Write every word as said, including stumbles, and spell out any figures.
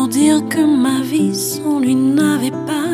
pour dire que ma vie sans lui n'avait pas